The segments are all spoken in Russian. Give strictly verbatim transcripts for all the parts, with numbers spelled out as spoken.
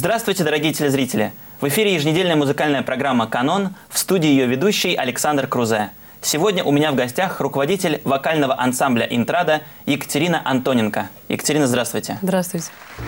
Здравствуйте, дорогие телезрители! В эфире еженедельная музыкальная программа «Канон», в студии ее ведущий Александр Крузе. Сегодня у меня в гостях руководитель вокального ансамбля «Интрада» Екатерина Антоненко. Екатерина, здравствуйте. Здравствуйте.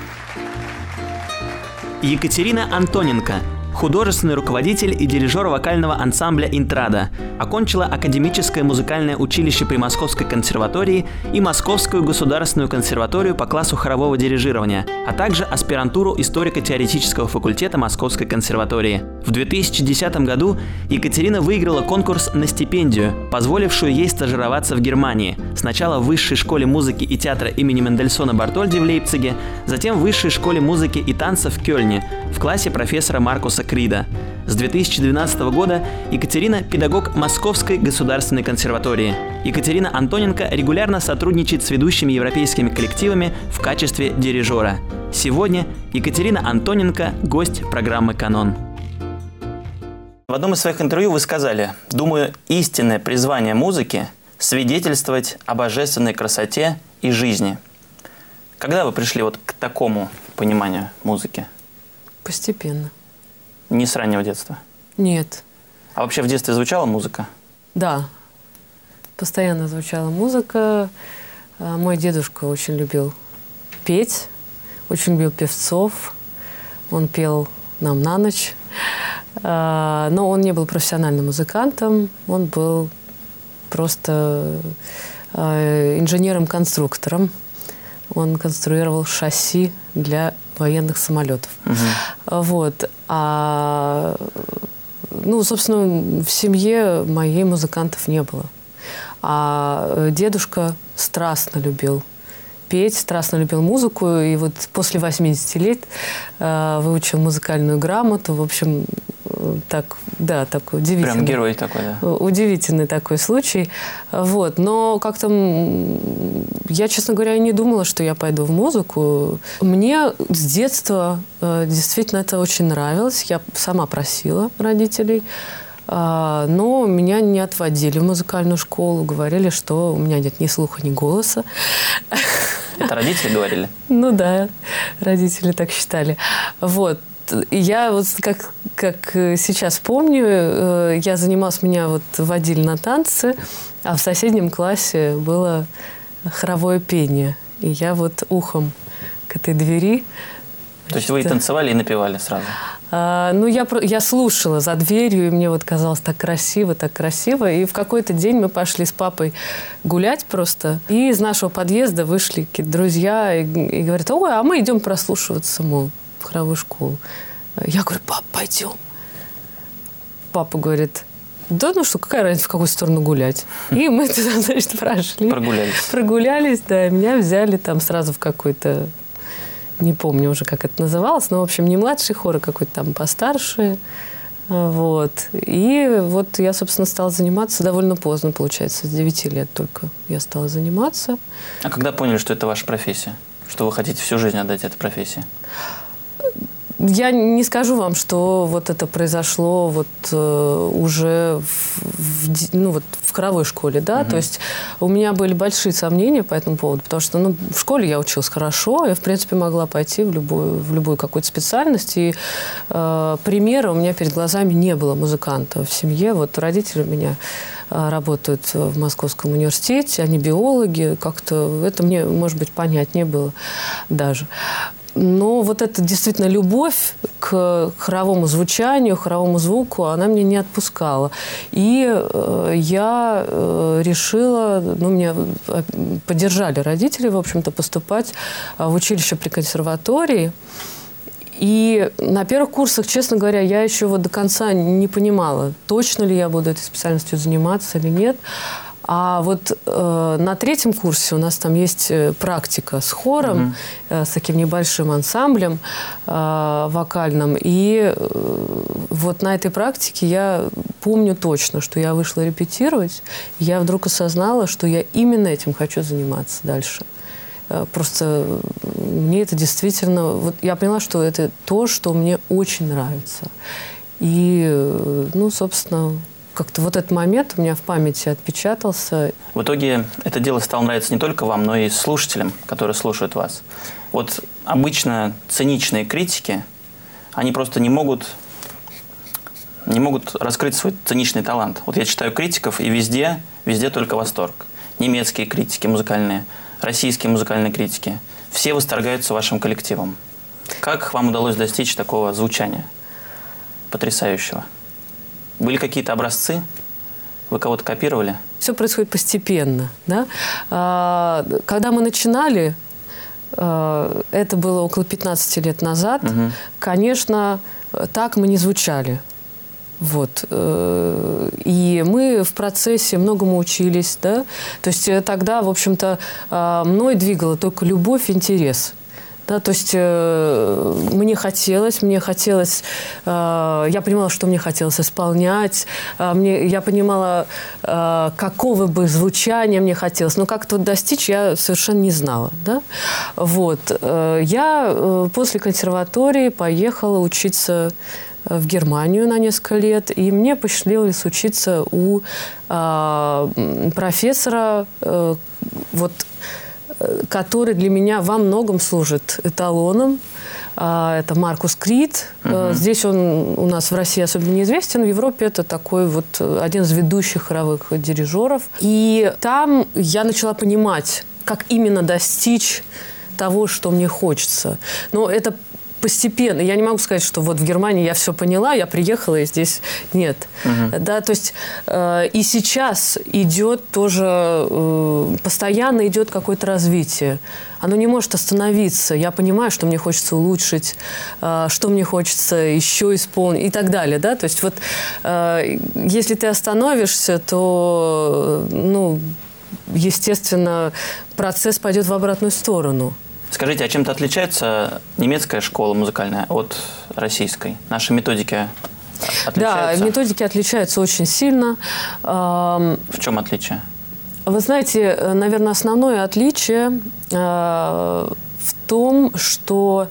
Екатерина Антоненко – художественный руководитель и дирижер вокального ансамбля «Интрада». Окончила Академическое музыкальное училище при Московской консерватории и Московскую государственную консерваторию по классу хорового дирижирования, а также аспирантуру историко-теоретического факультета Московской консерватории. В две тысячи десятом году Екатерина выиграла конкурс на стипендию, позволившую ей стажироваться в Германии. Сначала в Высшей школе музыки и театра имени Мендельсона Бартольди в Лейпциге, затем в Высшей школе музыки и танца в Кёльне в классе профессора Маркуса Крида. С две тысячи двенадцатого года Екатерина – педагог Московской государственной консерватории. Екатерина Антоненко регулярно сотрудничает с ведущими европейскими коллективами в качестве дирижера. Сегодня Екатерина Антоненко – гость программы «Канон». В одном из своих интервью вы сказали: «Думаю, истинное призвание музыки – свидетельствовать о божественной красоте и жизни». Когда вы пришли вот к такому пониманию музыки? Постепенно. Не с раннего детства? Нет. А вообще в детстве звучала музыка? Да. Постоянно звучала музыка. Мой дедушка очень любил петь, очень любил певцов. Он пел нам на ночь. Но он не был профессиональным музыкантом. Он был просто инженером-конструктором. Он конструировал шасси для военных самолетов. Угу. Вот. А, ну, собственно, в семье моей музыкантов не было. А дедушка страстно любил петь, страстно любил музыку. И вот после восьмидесяти лет э, выучил музыкальную грамоту. В общем, так, да, такой удивительный. Прям герой такой, да. Удивительный такой случай. Вот. Но как-то я, честно говоря, не думала, что я пойду в музыку. Мне с детства э, действительно это очень нравилось. Я сама просила родителей. Э, но меня не отводили в музыкальную школу. Говорили, что у меня нет ни слуха, ни голоса. Это родители говорили? Ну да, родители так считали. Вот. Я вот как, как сейчас помню, я занималась, меня вот водили на танцы, а в соседнем классе было хоровое пение. И я вот ухом к этой двери. То есть вы и танцевали, и напевали сразу? А, ну, я, я слушала за дверью, и мне вот казалось так красиво, так красиво. И в какой-то день мы пошли с папой гулять просто. И из нашего подъезда вышли какие-то друзья и, и говорят: ой, а мы идем прослушиваться, мол, в хоровую школу. Я говорю: пап, пойдем. Папа говорит: да ну что, какая разница, в какую сторону гулять. И мы туда, значит, прошли. Прогулялись. Прогулялись, да. Меня взяли там сразу в какой-то, не помню уже, как это называлось, но, в общем, не младший хор, а какой-то там постарше. Вот. И вот я, собственно, стала заниматься довольно поздно, получается, с девяти лет только я стала заниматься. А когда поняли, что это ваша профессия? Что вы хотите всю жизнь отдать этой профессии? Я не скажу вам, что вот это произошло вот э, уже в, в, ну, вот в хоровой школе, да, угу. То есть у меня были большие сомнения по этому поводу, потому что, ну, в школе я училась хорошо, я, в принципе, могла пойти в любую, в любую какую-то специальность, и э, примера у меня перед глазами не было музыканта в семье. Вот родители у меня э, работают в Московском университете, они биологи, как-то это мне, может быть, понятнее было даже. Но вот эта действительно любовь к хоровому звучанию, хоровому звуку, она меня не отпускала. И э, я э, решила, ну, меня поддержали родители, в общем-то, поступать в училище при консерватории. И на первых курсах, честно говоря, я еще вот до конца не понимала, точно ли я буду этой специальностью заниматься или нет. А вот э, на третьем курсе у нас там есть практика с хором, mm-hmm. э, с таким небольшим ансамблем э, вокальным. И э, вот на этой практике я помню точно, что я вышла репетировать. И я вдруг осознала, что я именно этим хочу заниматься дальше. Э, просто мне это действительно... Вот я поняла, что это то, что мне очень нравится. И, э, ну, собственно... Как-то вот этот момент у меня в памяти отпечатался. В итоге это дело стало нравиться не только вам, но и слушателям, которые слушают вас. Вот обычно циничные критики они просто не могут, не могут раскрыть свой циничный талант. Вот я читаю критиков, и везде, везде только восторг. Немецкие критики музыкальные, российские музыкальные критики. Все восторгаются вашим коллективом. Как вам удалось достичь такого звучания потрясающего? Были какие-то образцы? Вы кого-то копировали? Все происходит постепенно. Да? Когда мы начинали, это было около пятнадцати лет назад, угу. Конечно, так мы не звучали. Вот. И мы в процессе многому учились. Да? То есть тогда, в общем-то, мной двигала только любовь, интерес. Да, то есть э, мне хотелось, мне хотелось, э, я понимала, что мне хотелось исполнять, э, мне, я понимала, э, какого бы звучания мне хотелось, но как это достичь, я совершенно не знала. Да? Вот. Э, я э, после консерватории поехала учиться в Германию на несколько лет, и мне посчастливилось учиться у э, профессора, э, вот, который для меня во многом служит эталоном. Это Маркус Крит. Uh-huh. Здесь он у нас в России особенно неизвестен. В Европе это такой вот один из ведущих хоровых дирижеров. И там я начала понимать, как именно достичь того, что мне хочется. Но это постепенно. Я не могу сказать, что вот в Германии я все поняла, я приехала, и здесь нет. Uh-huh. Да, то есть э, и сейчас идет тоже, э, постоянно идет какое-то развитие. Оно не может остановиться. Я понимаю, что мне хочется улучшить, э, что мне хочется еще исполнить и так далее. Да? То есть вот э, если ты остановишься, то, ну, естественно, процесс пойдет в обратную сторону. Скажите, а чем-то отличается немецкая школа музыкальная от российской? Наши методики отличаются? Да, методики отличаются очень сильно. В чем отличие? Вы знаете, наверное, основное отличие в том, что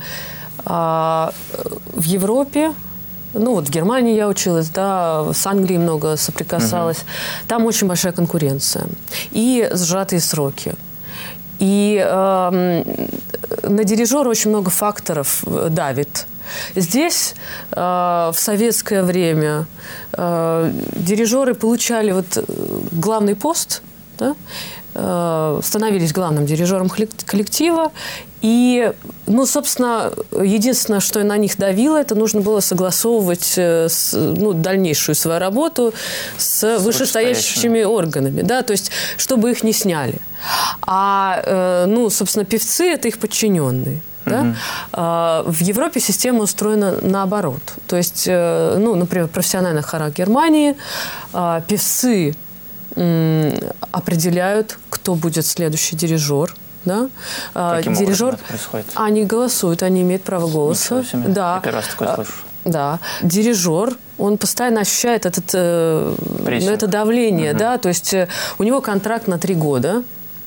в Европе, ну вот в Германии я училась, да, с Англией много соприкасалась, угу. Там очень большая конкуренция и сжатые сроки. И э, на дирижера очень много факторов давит. Здесь э, в советское время э, дирижеры получали вот главный пост, да, э, становились главным дирижером коллектива. И, ну, собственно, единственное, что на них давило, это нужно было согласовывать с, ну, дальнейшую свою работу с, с вышестоящими органами, да, то есть, чтобы их не сняли. А, э, ну, собственно, певцы – это их подчиненные. Да? Uh-huh. А, в Европе система устроена наоборот. То есть, э, ну, например, в профессиональных хорах Германии э, певцы э, определяют, кто будет следующий дирижер. Да? Каким Дирижер, образом это происходит? Они голосуют, они имеют право голоса. Да. Я первый раз такое слышу. Да. Дирижер, он постоянно ощущает этот, э, это давление. Угу. Да? То есть у него контракт на три года.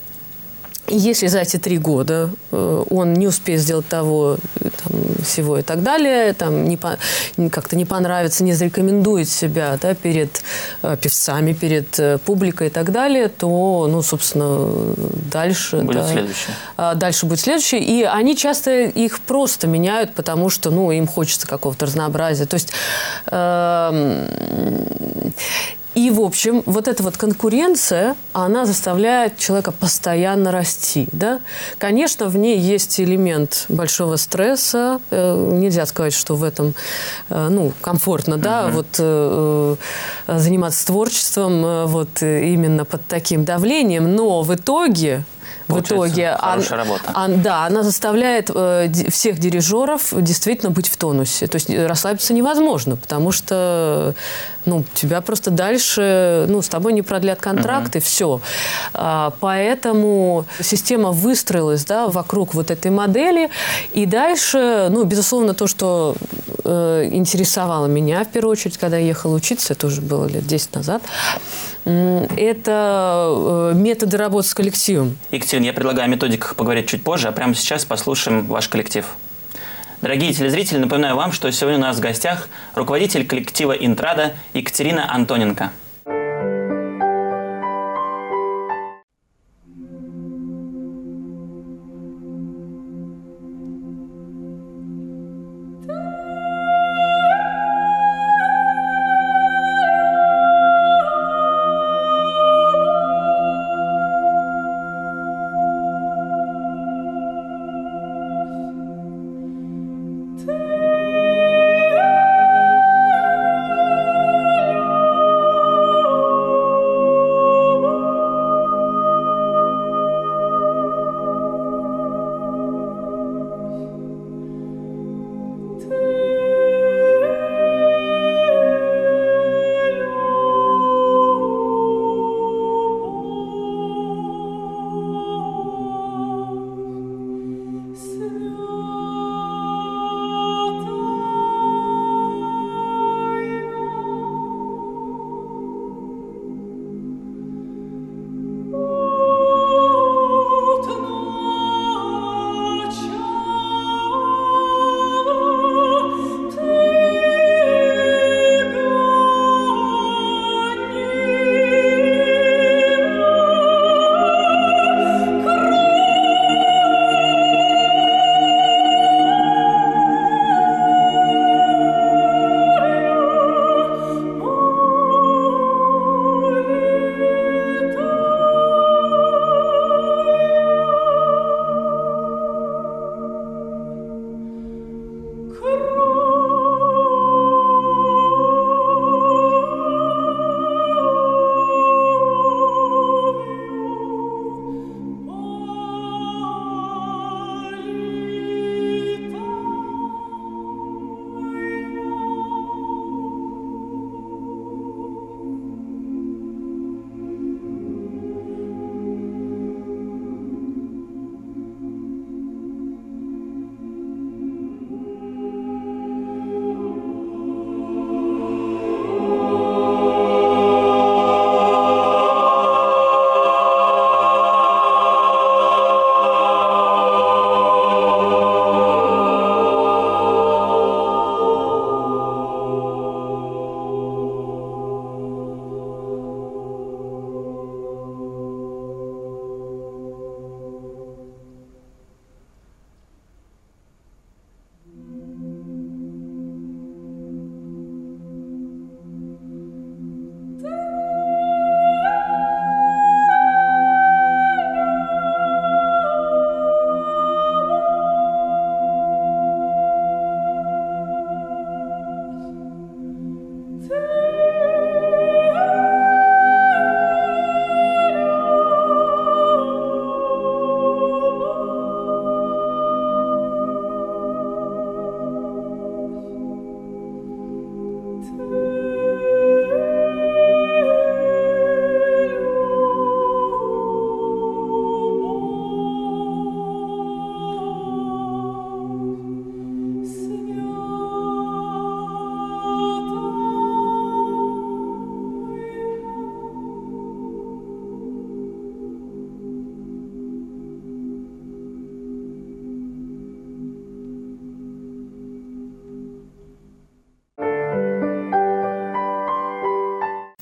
И если за эти три года э, он не успеет сделать того, там, всего и так далее, там, не по, как-то не понравится, не зарекомендует себя, да, перед э, певцами, перед э, публикой и так далее, то, ну, собственно, дальше... Будет да, следующее. Э, дальше будет следующее. И они часто их просто меняют, потому что, ну, им хочется какого-то разнообразия. То есть... Э, И, в общем, вот эта вот конкуренция, она заставляет человека постоянно расти. Да? Конечно, в ней есть элемент большого стресса. Нельзя сказать, что в этом ну, комфортно, да? Uh-huh. Вот, э, заниматься творчеством вот, именно под таким давлением. Но в итоге... В итоге, хорошая он, работа. Он, да, она заставляет э, всех дирижеров действительно быть в тонусе. То есть расслабиться невозможно, потому что ну, тебя просто дальше, ну, с тобой не продлят контракт, uh-huh. и все. А, поэтому система выстроилась, да, вокруг вот этой модели. И дальше, ну, безусловно, то, что э, интересовало меня в первую очередь, когда я ехала учиться, это уже было лет десять назад, это методы работы с коллективом. Екатерина, я предлагаю о методиках поговорить чуть позже, а прямо сейчас послушаем ваш коллектив. Дорогие телезрители, напоминаю вам, что сегодня у нас в гостях руководитель коллектива «Интрада» Екатерина Антоненко.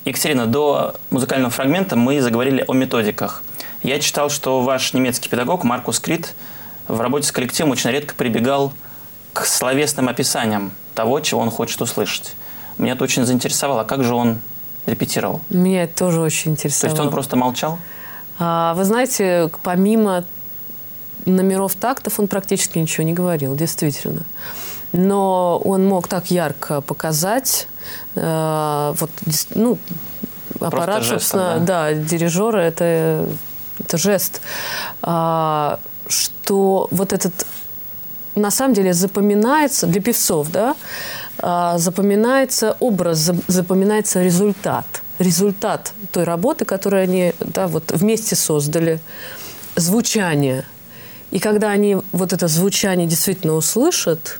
Екатерина, до музыкального фрагмента мы заговорили о методиках. Я читал, что ваш немецкий педагог Маркус Крит в работе с коллективом очень редко прибегал к словесным описаниям того, чего он хочет услышать. Меня это очень заинтересовало. А как же он репетировал? Меня это тоже очень интересовало. То есть он просто молчал? А, вы знаете, помимо номеров тактов он практически ничего не говорил, действительно. Но он мог так ярко показать, э, вот, ну, аппарат, жестом, собственно, да? да, дирижера, это, это жест, а, что вот этот, на самом деле, запоминается, для певцов, да, а, запоминается образ, запоминается результат, результат той работы, которую они, да, вот вместе создали, звучание. И когда они вот это звучание действительно услышат,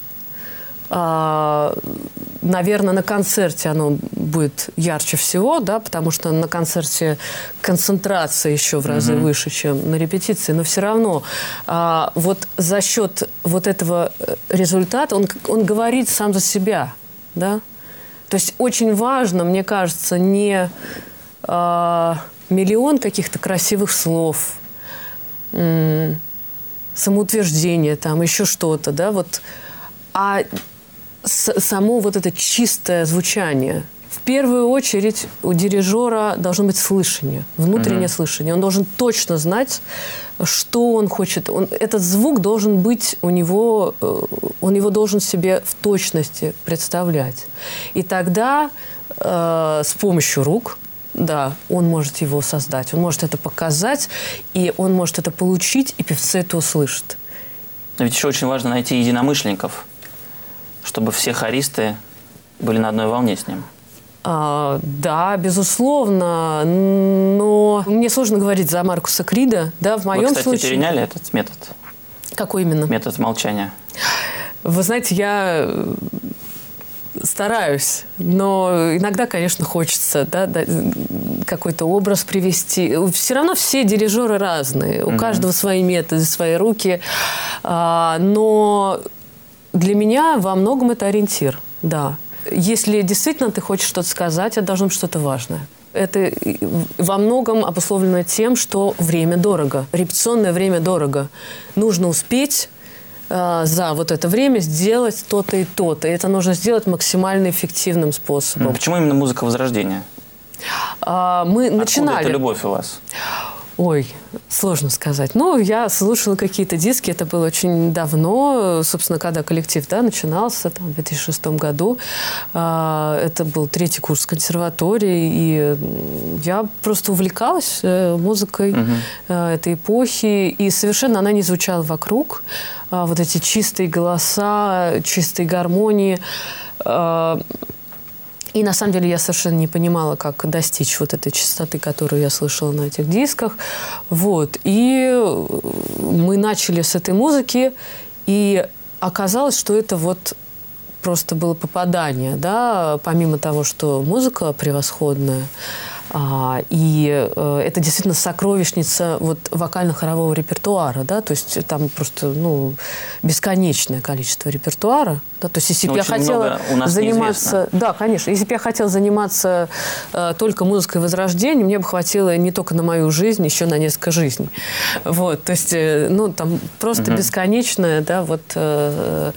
а, наверное, на концерте оно будет ярче всего, да, потому что на концерте концентрация еще в разы mm-hmm. выше, чем на репетиции, но все равно а, вот за счет вот этого результата он, он говорит сам за себя, да. То есть очень важно, мне кажется, не а, миллион каких-то красивых слов, м- самоутверждение, там еще что-то, да, вот, а с- само вот это чистое звучание. В первую очередь у дирижера должно быть слышание, внутреннее mm-hmm. слышание. Он должен точно знать, что он хочет. Он, этот звук должен быть у него, он его должен себе в точности представлять. И тогда э, с помощью рук, да, он может его создать, он может это показать, и он может это получить, и певцы это услышат. Но ведь еще очень важно найти единомышленников, чтобы все хористы были на одной волне с ним. А, да, безусловно, но мне сложно говорить за Маркуса Крида. Да, в моем Вы, кстати, случае... переняли этот метод? Какой именно? Метод молчания. Вы знаете, я стараюсь, но иногда, конечно, хочется, да, какой-то образ привести. Все равно все дирижеры разные, у mm-hmm. каждого свои методы, свои руки, а, но для меня во многом это ориентир, да. Если действительно ты хочешь что-то сказать, это должно быть что-то важное. Это во многом обусловлено тем, что время дорого, репетиционное время дорого. Нужно успеть э, за вот это время сделать то-то и то-то. И это нужно сделать максимально эффективным способом. Почему именно музыка Возрождения? А, мы Откуда начинали... эта любовь у вас? Ой, сложно сказать. Ну, я слушала какие-то диски, это было очень давно, собственно, когда коллектив, да, начинался, там, в две тысячи шестом году. Это был третий курс консерватории, и я просто увлекалась музыкой угу. этой эпохи, и совершенно она не звучала вокруг. Вот эти чистые голоса, чистые гармонии. И на самом деле я совершенно не понимала, как достичь вот этой чистоты, которую я слышала на этих дисках. Вот. И мы начали с этой музыки, и оказалось, что это вот просто было попадание, да, помимо того, что музыка превосходная, а, и э, это действительно сокровищница вот вокально-хорового репертуара, да, то есть там просто, ну, бесконечное количество репертуара, да, то есть если бы я хотела заниматься, да, конечно, если бы я хотела заниматься э, только музыкой Возрождения, мне бы хватило не только на мою жизнь, еще на несколько жизней, вот, то есть, э, ну, там просто mm-hmm. бесконечное, да, вот. Э,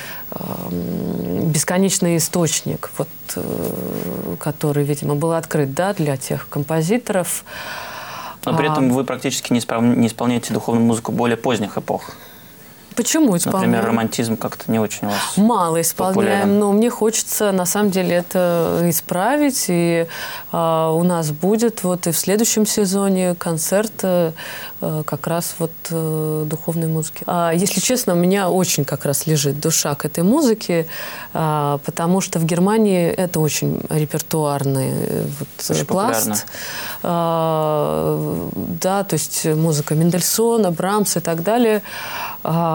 бесконечный источник, вот, который, видимо, был открыт, да, для тех композиторов. Но при этом вы практически не, исполня... не исполняете духовную музыку более поздних эпох. Почему исполняем? Например, романтизм как-то не очень у вас мало исполняем, популярен. Но мне хочется, на самом деле, это исправить. И а, у нас будет вот и в следующем сезоне концерт а, как раз вот а, духовной музыки. А, если честно, у меня очень как раз лежит душа к этой музыке, а, потому что в Германии это очень репертуарный вот, очень пласт. А, да, то есть музыка Мендельсона, Брамса и так далее.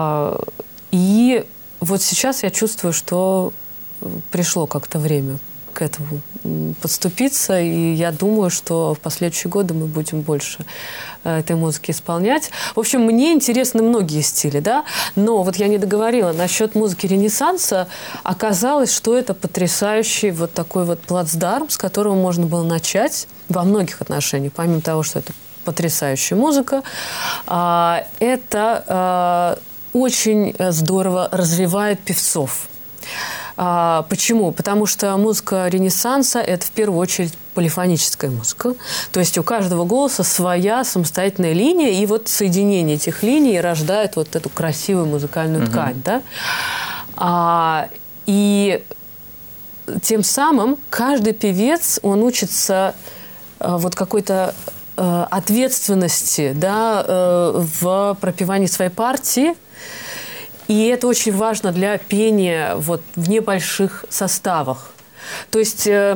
И вот сейчас я чувствую, что пришло как-то время к этому подступиться, и я думаю, что в последующие годы мы будем больше этой музыки исполнять. В общем, мне интересны многие стили, да, но вот я не договорила насчет музыки Ренессанса. Оказалось, что это потрясающий вот такой вот плацдарм, с которого можно было начать во многих отношениях, помимо того, что это потрясающая музыка, это очень здорово развивает певцов. А, почему? Потому что музыка Ренессанса – это в первую очередь полифоническая музыка. То есть у каждого голоса своя самостоятельная линия, и вот соединение этих линий рождает вот эту красивую музыкальную ткань. Mm-hmm. Да? А, и тем самым каждый певец, он учится а, вот какой-то а, ответственности, да, а, в пропевании своей партии. И это очень важно для пения вот, в небольших составах. То есть э,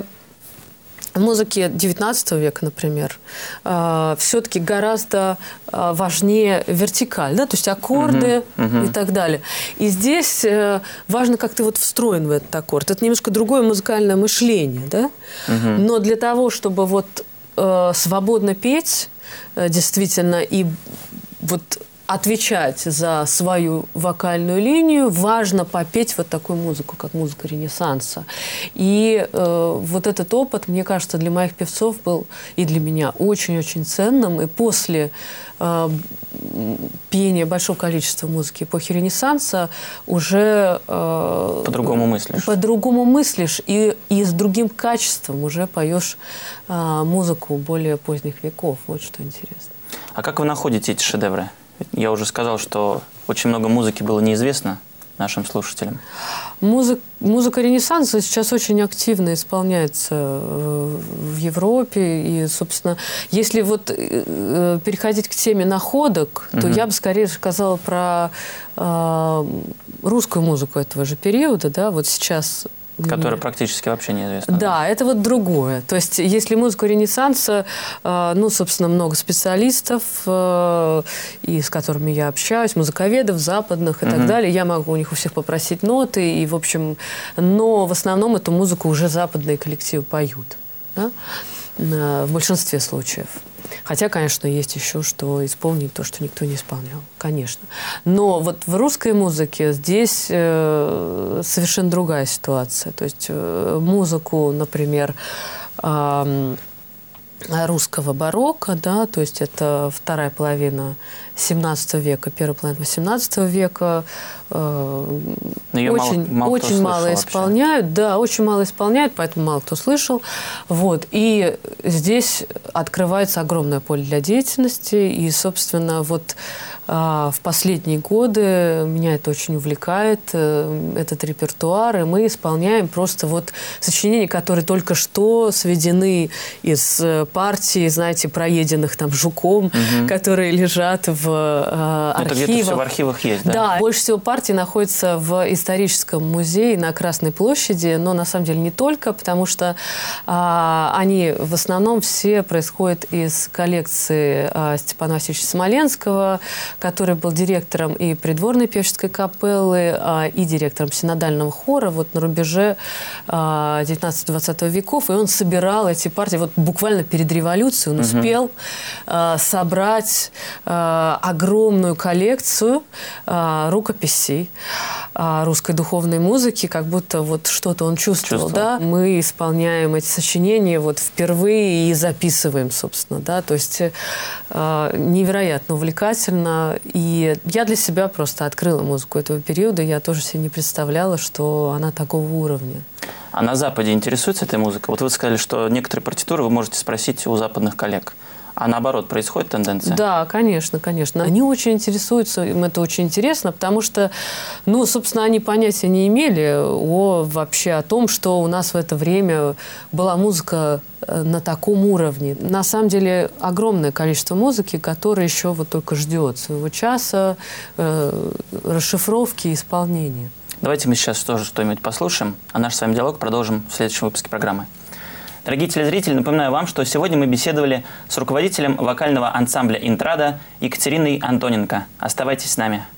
в музыке девятнадцатого века, например, э, все-таки гораздо э, важнее вертикаль, да? То есть аккорды uh-huh, uh-huh. и так далее. И здесь э, важно, как ты вот встроен в этот аккорд. Это немножко другое музыкальное мышление. Да? Uh-huh. Но для того, чтобы вот, э, свободно петь, э, действительно, и вот отвечать за свою вокальную линию, важно попеть вот такую музыку, как музыка Ренессанса. И э, вот этот опыт, мне кажется, для моих певцов был и для меня очень-очень ценным. И после э, пения большого количества музыки эпохи Ренессанса уже... Э, по-другому мыслишь. По-другому мыслишь. И, и с другим качеством уже поешь э, музыку более поздних веков. Вот что интересно. А как вы находите эти шедевры? Я уже сказал, что очень много музыки было неизвестно нашим слушателям. Музыка, музыка Ренессанса сейчас очень активно исполняется в Европе. И, собственно, если вот переходить к теме находок, то угу. я бы скорее сказала про э, русскую музыку этого же периода. Да? Вот сейчас... Которая практически вообще неизвестна. Да, это вот другое. То есть, если музыку Ренессанса, э, ну, собственно, много специалистов, э, и с которыми я общаюсь, музыковедов западных и mm-hmm. так далее, я могу у них у всех попросить ноты, и, в общем, но в основном эту музыку уже западные коллективы поют, да? э, в большинстве случаев. Хотя, конечно, есть еще что исполнить, то, что никто не исполнял, конечно. Но вот в русской музыке здесь э, совершенно другая ситуация. То есть э, музыку, например, э, русского барокко, да, то есть это вторая половина семнадцатого века, первая половина восемнадцатого века, э, очень мало, мало, очень мало исполняют, вообще. Да, очень мало исполняют, поэтому мало кто слышал. Вот. И здесь открывается огромное поле для деятельности, и, собственно, вот э, в последние годы меня это очень увлекает, э, этот репертуар, и мы исполняем просто вот сочинения, которые только что сведены из партий, знаете, проеденных там жуком, угу. которые лежат в э, архивах. Это где-то все в архивах есть, да? Да, больше всего партий находится в историческом музее на Красной площади, но на самом деле не только, потому что э, они в основном все происходят из коллекции э, Степана Васильевича Смоленского, который был директором и придворной певческой капеллы, э, и директором синодального хора вот на рубеже э, девятнадцатого-двадцатого веков, и он собирал эти партии вот буквально перед революцией, он угу. успел э, собрать э, огромную коллекцию э, рукописей э, русской духовной музыки, как будто вот что-то он чувствовал, чувствовал. Да? Мы исполняем эти сочинения вот впервые и записываем, собственно, да, то есть э, невероятно увлекательно, и я для себя просто открыла музыку этого периода, я тоже себе не представляла, что она такого уровня. А на Западе интересуется этой музыкой? Вот вы сказали, что некоторые партитуры вы можете спросить у западных коллег. А наоборот, происходит тенденция? Да, конечно, конечно. Они очень интересуются, им это очень интересно, потому что, ну, собственно, они понятия не имели о, вообще о том, что у нас в это время была музыка на таком уровне. На самом деле, огромное количество музыки, которая еще вот только ждет своего часа, э, расшифровки и исполнения. Давайте мы сейчас тоже что-нибудь послушаем, а наш с вами диалог продолжим в следующем выпуске программы. Дорогие телезрители, напоминаю вам, что сегодня мы беседовали с руководителем вокального ансамбля «Интрада» Екатериной Антоненко. Оставайтесь с нами.